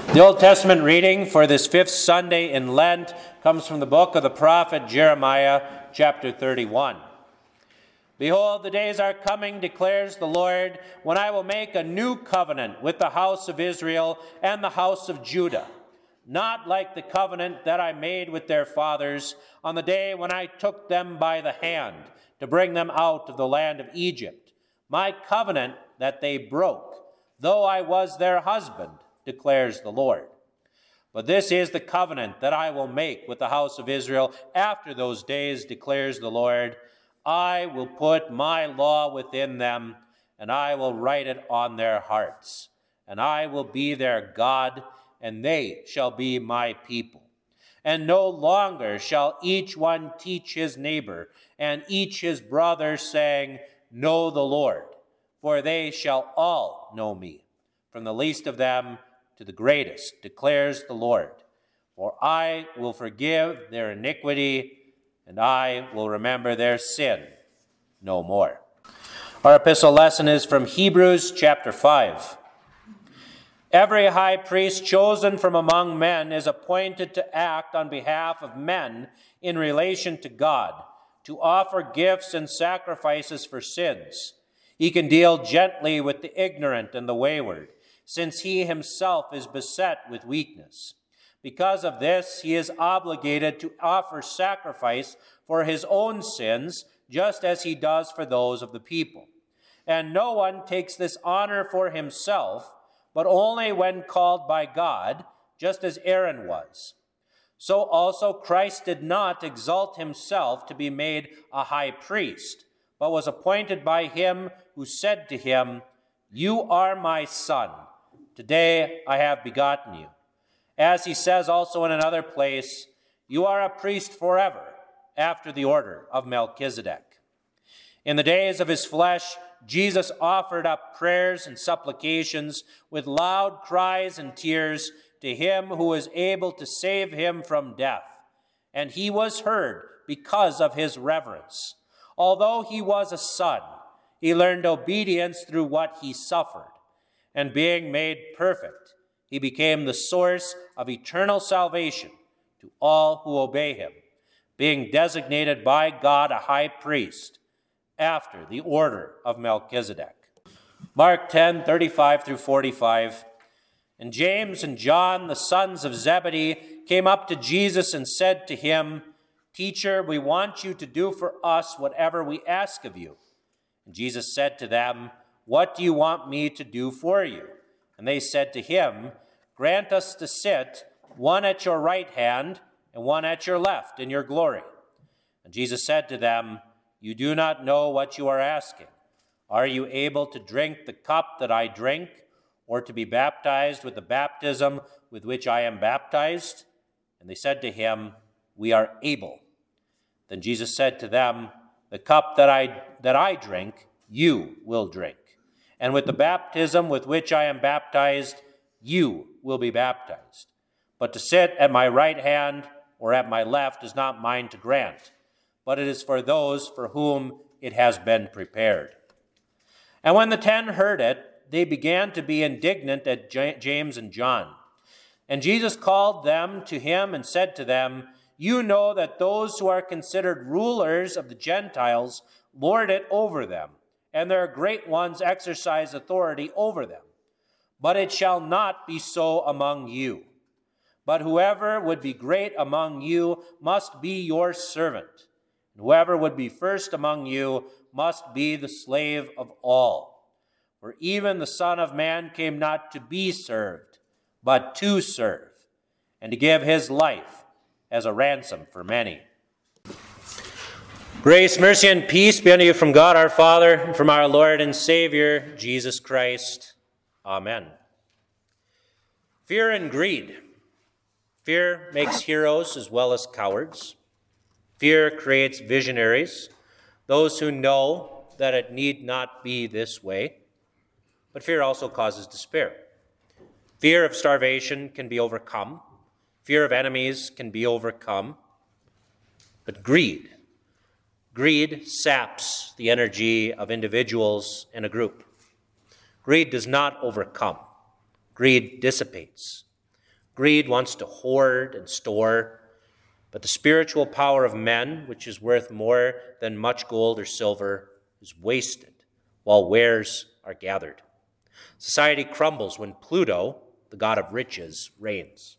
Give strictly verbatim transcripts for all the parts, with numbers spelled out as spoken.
The Old Testament reading for this fifth Sunday in Lent comes from the book of the prophet Jeremiah, chapter thirty-one. Behold, the days are coming, declares the Lord, when I will make a new covenant with the house of Israel and the house of Judah, not like the covenant that I made with their fathers on the day when I took them by the hand to bring them out of the land of Egypt, my covenant that they broke, though I was their husband, declares the Lord. But this is the covenant that I will make with the house of Israel after those days, declares the Lord. I will put my law within them, and I will write it on their hearts. And I will be their God, and they shall be my people. And no longer shall each one teach his neighbor, and each his brother, saying, Know the Lord, for they shall all know me, from the least of them to the greatest, declares the Lord. For I will forgive their iniquity, and I will remember their sin no more. Our epistle lesson is from Hebrews chapter five. Every high priest chosen from among men is appointed to act on behalf of men in relation to God, to offer gifts and sacrifices for sins. He can deal gently with the ignorant and the wayward, since he himself is beset with weakness. Because of this, he is obligated to offer sacrifice for his own sins, just as he does for those of the people. And no one takes this honor for himself, but only when called by God, just as Aaron was. So also Christ did not exalt himself to be made a high priest, but was appointed by him who said to him, You are my son. Today I have begotten you. As he says also in another place, You are a priest forever, after the order of Melchizedek. In the days of his flesh, Jesus offered up prayers and supplications with loud cries and tears to him who was able to save him from death. And he was heard because of his reverence. Although he was a son, he learned obedience through what he suffered. And being made perfect, he became the source of eternal salvation to all who obey him, being designated by God a high priest after the order of Melchizedek. Mark ten, thirty-five through forty-five. And James and John, the sons of Zebedee, came up to Jesus and said to him, Teacher, we want you to do for us whatever we ask of you. And Jesus said to them, What do you want me to do for you? And they said to him, Grant us to sit, one at your right hand and one at your left in your glory. And Jesus said to them, You do not know what you are asking. Are you able to drink the cup that I drink, or to be baptized with the baptism with which I am baptized? And they said to him, We are able. Then Jesus said to them, The cup that I that I drink, you will drink. And with the baptism with which I am baptized, you will be baptized. But to sit at my right hand or at my left is not mine to grant, but it is for those for whom it has been prepared. And when the ten heard it, they began to be indignant at James and John. And Jesus called them to him and said to them, You know that those who are considered rulers of the Gentiles lord it over them, and their great ones exercise authority over them. But it shall not be so among you. But whoever would be great among you must be your servant. And whoever would be first among you must be the slave of all. For even the Son of Man came not to be served, but to serve, and to give his life as a ransom for many. Grace, mercy, and peace be unto you from God our Father, and from our Lord and Savior, Jesus Christ. Amen. Fear and greed. Fear makes heroes as well as cowards. Fear creates visionaries, those who know that it need not be this way. But fear also causes despair. Fear of starvation can be overcome. Fear of enemies can be overcome. But greed, greed saps the energy of individuals in a group. Greed does not overcome. Greed dissipates. Greed wants to hoard and store, but the spiritual power of men, which is worth more than much gold or silver, is wasted while wares are gathered. Society crumbles when Pluto, the god of riches, reigns.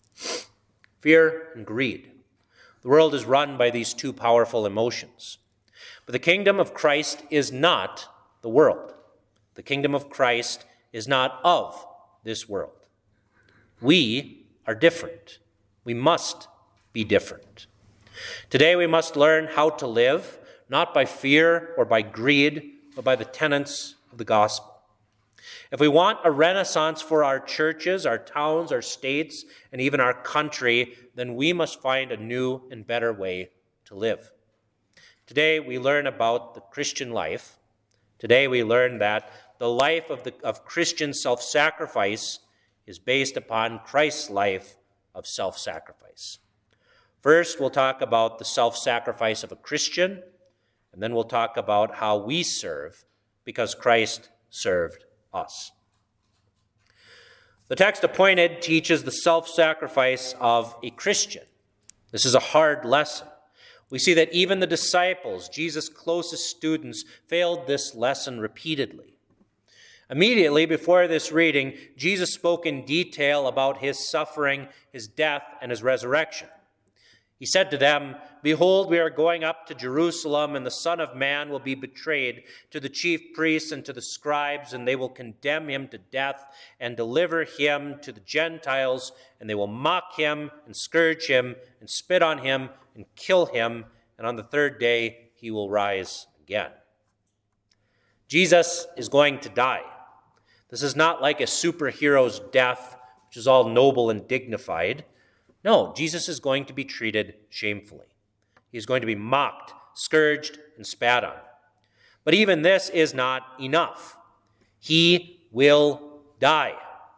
Fear and greed. The world is run by these two powerful emotions. But the kingdom of Christ is not the world. The kingdom of Christ is not of this world. We are different. We must be different. Today we must learn how to live, not by fear or by greed, but by the tenets of the gospel. If we want a renaissance for our churches, our towns, our states, and even our country, then we must find a new and better way to live. Today we learn about the Christian life. Today we learn that the life of, the, of Christian self-sacrifice is based upon Christ's life of self-sacrifice. First, we'll talk about the self-sacrifice of a Christian, and then we'll talk about how we serve because Christ served us. The text appointed teaches the self-sacrifice of a Christian. This is a hard lesson. We see that even the disciples, Jesus' closest students, failed this lesson repeatedly. Immediately before this reading, Jesus spoke in detail about his suffering, his death, and his resurrection. He said to them, "Behold, we are going up to Jerusalem, and the Son of Man will be betrayed to the chief priests and to the scribes, and they will condemn him to death and deliver him to the Gentiles, and they will mock him and scourge him and spit on him and kill him, and on the third day he will rise again." Jesus is going to die. This is not like a superhero's death, which is all noble and dignified. No, Jesus is going to be treated shamefully. He is going to be mocked, scourged, and spat on. But even this is not enough. He will die.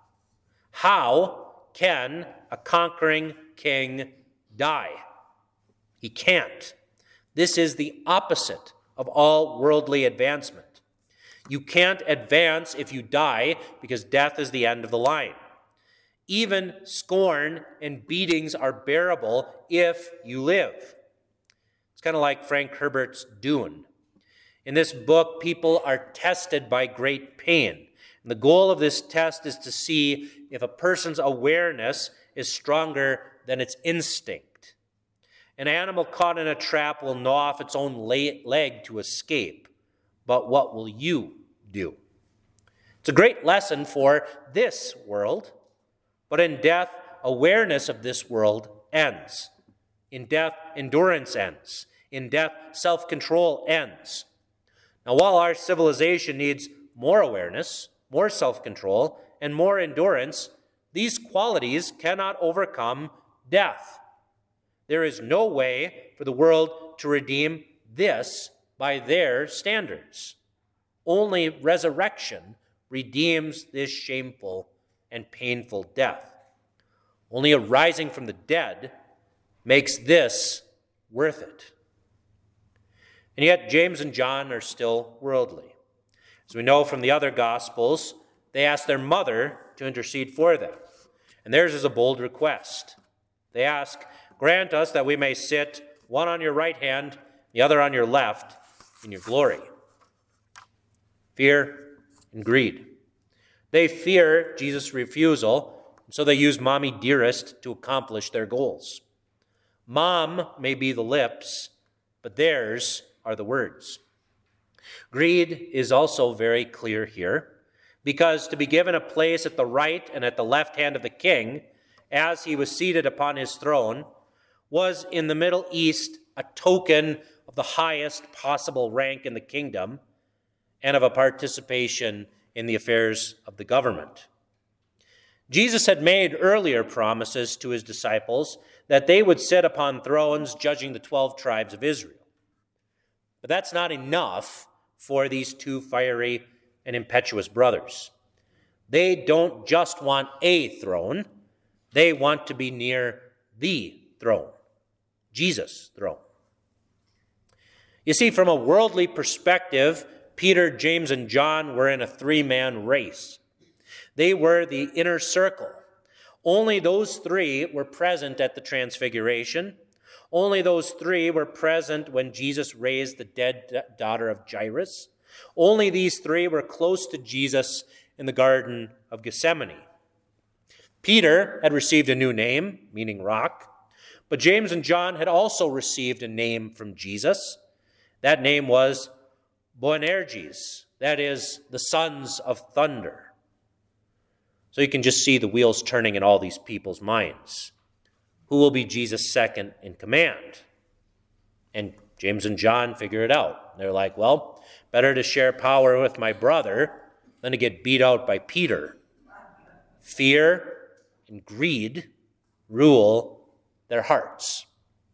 How can a conquering king die? He can't. This is the opposite of all worldly advancement. You can't advance if you die because death is the end of the line. Even scorn and beatings are bearable if you live. It's kind of like Frank Herbert's Dune. In this book, people are tested by great pain. And the goal of this test is to see if a person's awareness is stronger than its instinct. An animal caught in a trap will gnaw off its own leg to escape. But what will you do? It's a great lesson for this world. But in death, awareness of this world ends. In death, endurance ends. In death, self-control ends. Now, while our civilization needs more awareness, more self-control, and more endurance, these qualities cannot overcome death. There is no way for the world to redeem this by their standards. Only resurrection redeems this shameful and painful death. Only a rising from the dead makes this worth it. And yet James and John are still worldly. As we know from the other Gospels, they ask their mother to intercede for them. And theirs is a bold request. They ask, "Grant us that we may sit, one on your right hand, the other on your left, in your glory." Fear and greed. They fear Jesus' refusal, so they use Mommy Dearest to accomplish their goals. Mom may be the lips, but theirs are the words. Greed is also very clear here, because to be given a place at the right and at the left hand of the king, as he was seated upon his throne, was in the Middle East a token of the highest possible rank in the kingdom and of a participation in the affairs of the government. Jesus had made earlier promises to his disciples that they would sit upon thrones judging the twelve tribes of Israel. But that's not enough for these two fiery and impetuous brothers. They don't just want a throne, they want to be near the throne, Jesus' throne. You see, from a worldly perspective, Peter, James, and John were in a three-man race. They were the inner circle, Only those three were present at the transfiguration. Only those three were present when Jesus raised the dead daughter of Jairus. Only these three were close to Jesus in the Garden of Gethsemane. Peter had received a new name, meaning rock, but James and John had also received a name from Jesus. That name was Boanerges, that is, the sons of thunder. So you can just see the wheels turning in all these people's minds. Who will be Jesus' second in command? And James and John figure it out. They're like, well, better to share power with my brother than to get beat out by Peter. Fear and greed rule their hearts.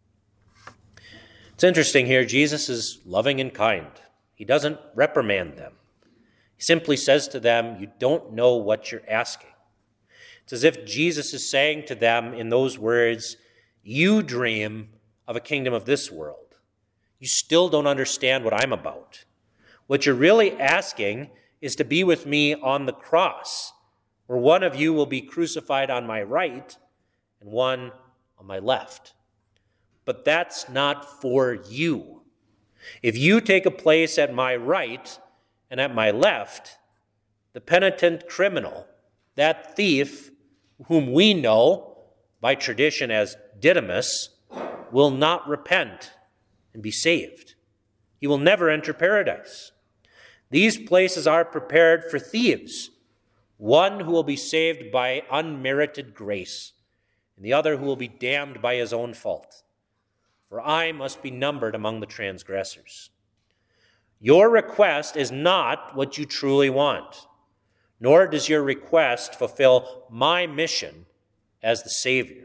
It's interesting here, Jesus is loving and kind. He doesn't reprimand them. He simply says to them, you don't know what you're asking. It's as if Jesus is saying to them in those words, you dream of a kingdom of this world. You still don't understand what I'm about. What you're really asking is to be with me on the cross, where one of you will be crucified on my right and one on my left. But that's not for you. If you take a place at my right and at my left, the penitent criminal, that thief, whom we know by tradition as Didymus, will not repent and be saved. He will never enter paradise. These places are prepared for thieves, one who will be saved by unmerited grace, and the other who will be damned by his own fault. For I must be numbered among the transgressors. Your request is not what you truly want, nor does your request fulfill my mission as the Savior.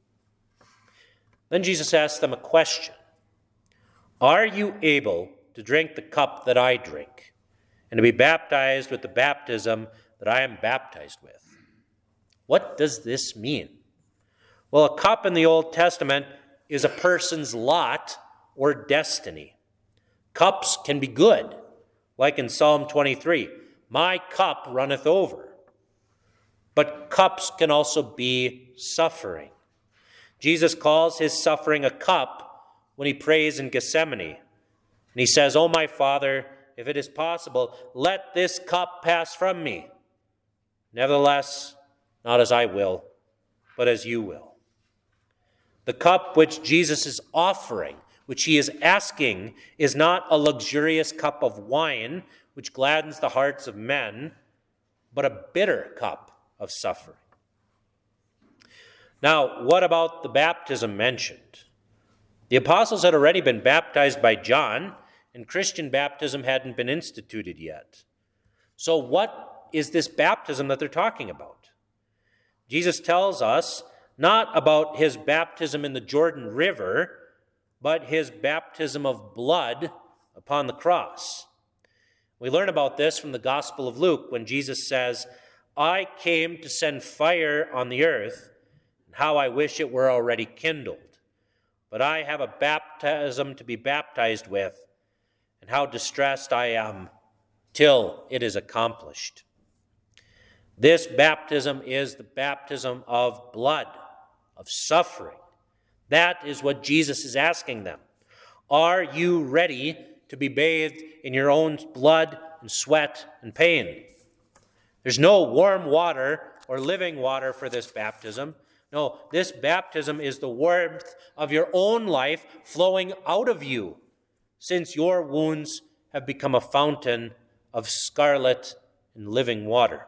Then Jesus asked them a question. Are you able to drink the cup that I drink, and to be baptized with the baptism that I am baptized with? What does this mean? Well, a cup in the Old Testament is a person's lot or destiny. Cups can be good, like in Psalm twenty-three, my cup runneth over. But cups can also be suffering. Jesus calls his suffering a cup when he prays in Gethsemane. And he says, oh, my Father, if it is possible, let this cup pass from me. Nevertheless, not as I will, but as you will. The cup which Jesus is offering, which he is asking, is not a luxurious cup of wine which gladdens the hearts of men, but a bitter cup of suffering. Now, what about the baptism mentioned? The apostles had already been baptized by John, and Christian baptism hadn't been instituted yet. So what is this baptism that they're talking about? Jesus tells us not about his baptism in the Jordan River, but his baptism of blood upon the cross. We learn about this from the Gospel of Luke when Jesus says, I came to send fire on the earth, and how I wish it were already kindled. But I have a baptism to be baptized with, and how distressed I am till it is accomplished. This baptism is the baptism of blood, of suffering. That is what Jesus is asking them. Are you ready to be bathed in your own blood and sweat and pain? There's no warm water or living water for this baptism. No, this baptism is the warmth of your own life flowing out of you, since your wounds have become a fountain of scarlet and living water.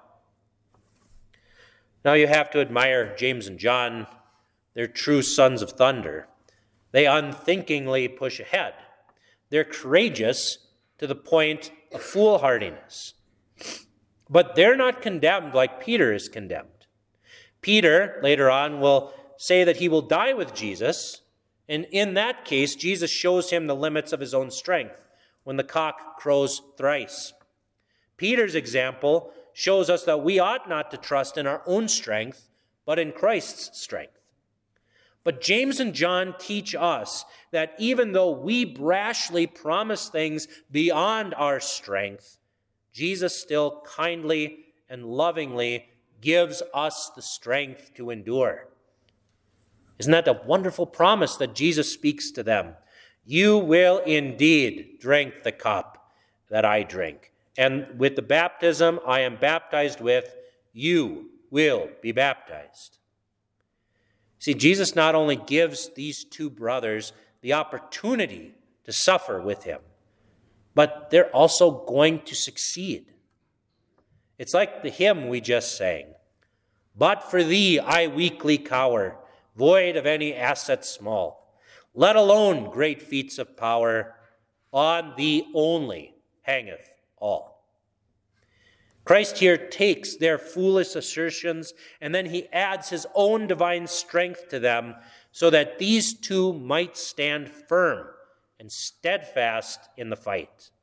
Now you have to admire James and John. They're true sons of thunder. They unthinkingly push ahead. They're courageous to the point of foolhardiness. But they're not condemned like Peter is condemned. Peter, later on, will say that he will die with Jesus, and in that case, Jesus shows him the limits of his own strength when the cock crows thrice. Peter's example shows us that we ought not to trust in our own strength, but in Christ's strength. But James and John teach us that even though we brashly promise things beyond our strength, Jesus still kindly and lovingly gives us the strength to endure. Isn't that a wonderful promise that Jesus speaks to them? You will indeed drink the cup that I drink. And with the baptism I am baptized with, you will be baptized. See, Jesus not only gives these two brothers the opportunity to suffer with him, but they're also going to succeed. It's like the hymn we just sang. But for thee I weakly cower, void of any asset small, let alone great feats of power, on thee only hangeth all. Christ here takes their foolish assertions and then he adds his own divine strength to them so that these two might stand firm and steadfast in the fight.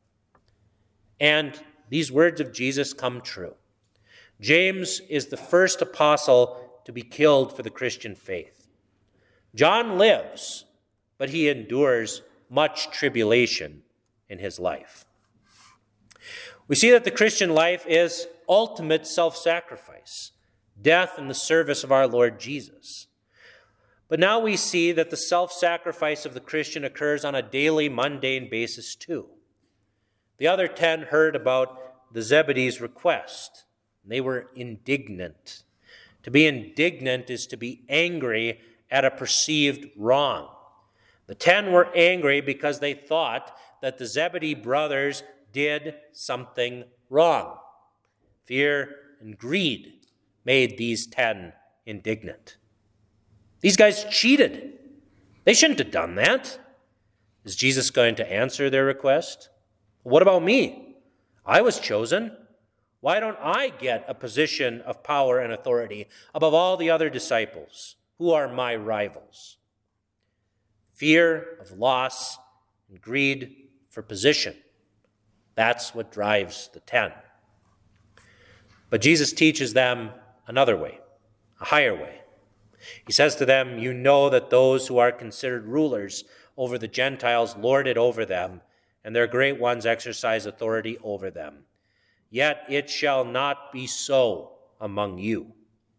And these words of Jesus come true. James is the first apostle to be killed for the Christian faith. John lives, but he endures much tribulation in his life. We see that the Christian life is ultimate self-sacrifice, death in the service of our Lord Jesus. But now we see that the self-sacrifice of the Christian occurs on a daily, mundane basis too. The other ten heard about the Zebedees' request. They were indignant. To be indignant is to be angry at a perceived wrong. The ten were angry because they thought that the Zebedee brothers did something wrong. Fear and greed made these ten indignant. These guys cheated. They shouldn't have done that. Is Jesus going to answer their request? What about me? I was chosen. Why don't I get a position of power and authority above all the other disciples who are my rivals? Fear of loss and greed for position. That's what drives the ten. But Jesus teaches them another way, a higher way. He says to them, you know that those who are considered rulers over the Gentiles lord it over them, and their great ones exercise authority over them. Yet it shall not be so among you.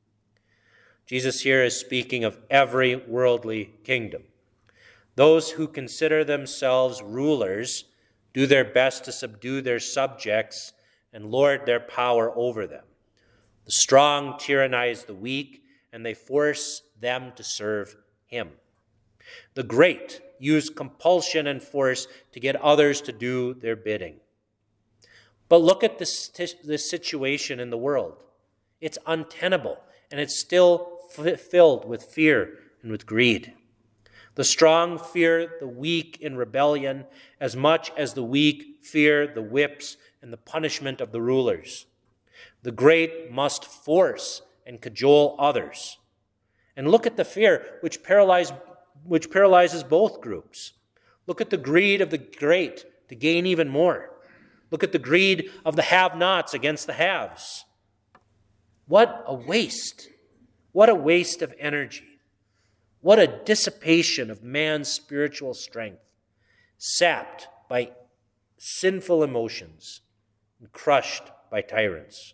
Jesus here is speaking of every worldly kingdom. Those who consider themselves rulers do their best to subdue their subjects and lord their power over them. The strong tyrannize the weak, and they force them to serve him. The great use compulsion and force to get others to do their bidding. But look at this, this situation in the world. It's untenable, and it's still f- filled with fear and with greed. The strong fear the weak in rebellion as much as the weak fear the whips and the punishment of the rulers. The great must force and cajole others. And look at the fear which paralyze, which paralyzes both groups. Look at the greed of the great to gain even more. Look at the greed of the have-nots against the haves. What a waste. What a waste of energy. What a dissipation of man's spiritual strength, sapped by sinful emotions and crushed by tyrants.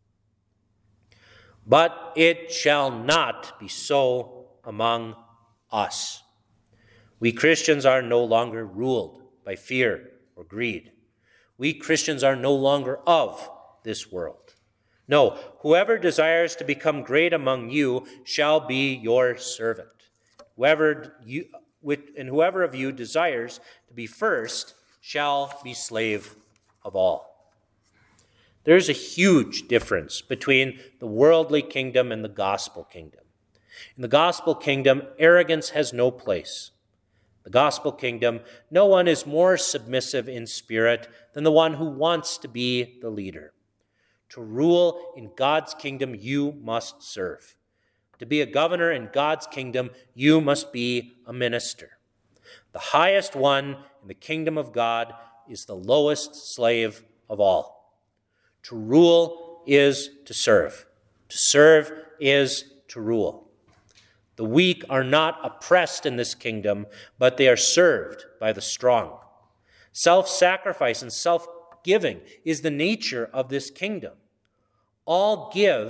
But it shall not be so among us. We Christians are no longer ruled by fear or greed. We Christians are no longer of this world. No, whoever desires to become great among you shall be your servant. Whoever you, and whoever of you desires to be first shall be slave of all. There's a huge difference between the worldly kingdom and the gospel kingdom. In the gospel kingdom, arrogance has no place. The gospel kingdom, no one is more submissive in spirit than the one who wants to be the leader. To rule in God's kingdom, you must serve. To be a governor in God's kingdom, you must be a minister. The highest one in the kingdom of God is the lowest slave of all. To rule is to serve. To serve is to rule. The weak are not oppressed in this kingdom, but they are served by the strong. Self-sacrifice and self-giving is the nature of this kingdom. All give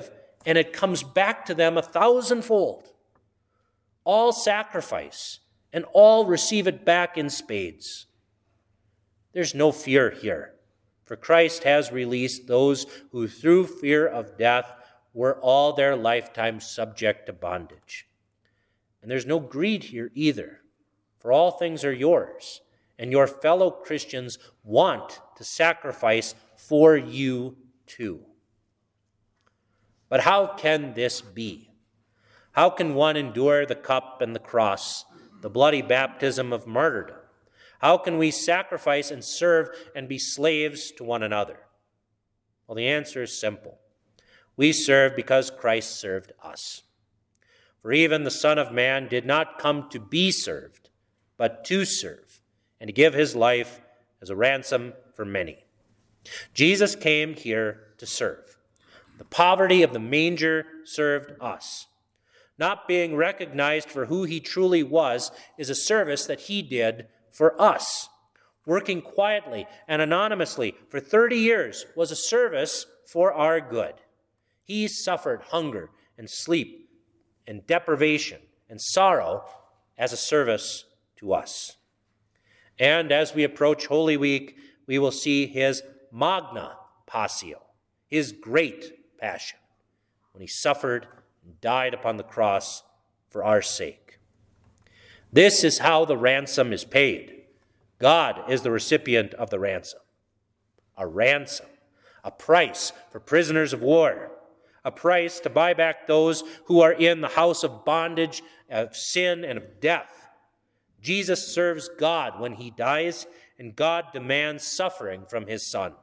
and it comes back to them a thousandfold. All sacrifice, and all receive it back in spades. There's no fear here, for Christ has released those who through fear of death were all their lifetime subject to bondage. And there's no greed here either, for all things are yours, and your fellow Christians want to sacrifice for you too. But how can this be? How can one endure the cup and the cross, the bloody baptism of martyrdom? How can we sacrifice and serve and be slaves to one another? Well, the answer is simple. We serve because Christ served us. For even the Son of Man did not come to be served, but to serve, and to give his life as a ransom for many. Jesus came here to serve. The poverty of the manger served us. Not being recognized for who he truly was is a service that he did for us. Working quietly and anonymously for thirty years was a service for our good. He suffered hunger and sleep and deprivation and sorrow as a service to us. And as we approach Holy Week, we will see his magna passio, his great passion, when he suffered and died upon the cross for our sake. This is how the ransom is paid. God is the recipient of the ransom. A ransom, a price for prisoners of war, a price to buy back those who are in the house of bondage, of sin, and of death. Jesus serves God when he dies, and God demands suffering from his Son.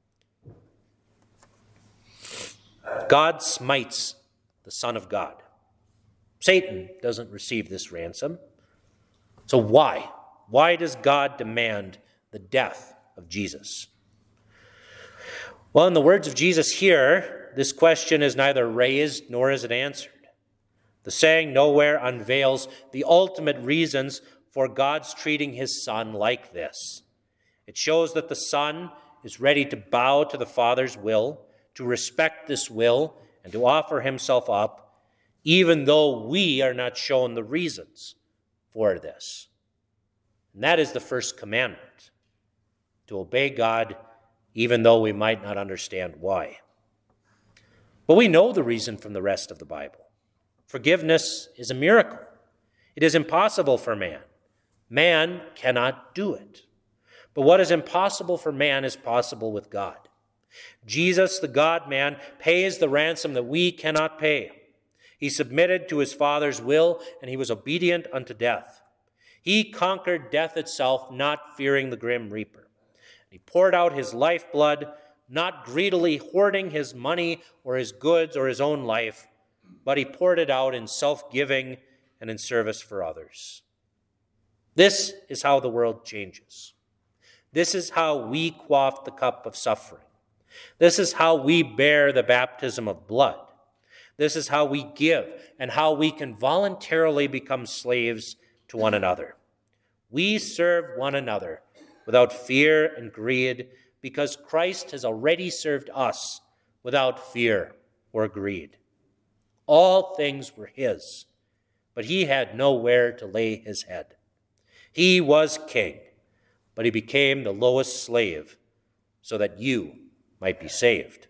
God smites the Son of God. Satan doesn't receive this ransom. So why? Why does God demand the death of Jesus? Well, in the words of Jesus here, this question is neither raised nor is it answered. The saying nowhere unveils the ultimate reasons for God's treating his Son like this. It shows that the Son is ready to bow to the Father's will, to respect this will, and to offer himself up, even though we are not shown the reasons for this. And that is the first commandment, to obey God even though we might not understand why. But we know the reason from the rest of the Bible. Forgiveness is a miracle. It is impossible for man. Man cannot do it. But what is impossible for man is possible with God. Jesus, the God-man, pays the ransom that we cannot pay. He submitted to his Father's will, and he was obedient unto death. He conquered death itself, not fearing the grim reaper. He poured out his lifeblood, not greedily hoarding his money or his goods or his own life, but he poured it out in self-giving and in service for others. This is how the world changes. This is how we quaff the cup of suffering. This is how we bear the baptism of blood. This is how we give and how we can voluntarily become slaves to one another. We serve one another without fear and greed because Christ has already served us without fear or greed. All things were his, but he had nowhere to lay his head. He was king, but he became the lowest slave so that you might be saved.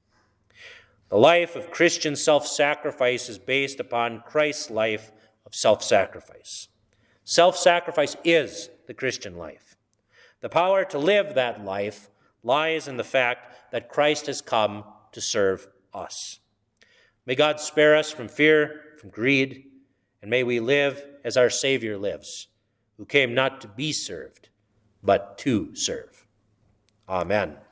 The life of Christian self-sacrifice is based upon Christ's life of self-sacrifice. Self-sacrifice is the Christian life. The power to live that life lies in the fact that Christ has come to serve us. May God spare us from fear, from greed, and may we live as our Savior lives, who came not to be served, but to serve. Amen.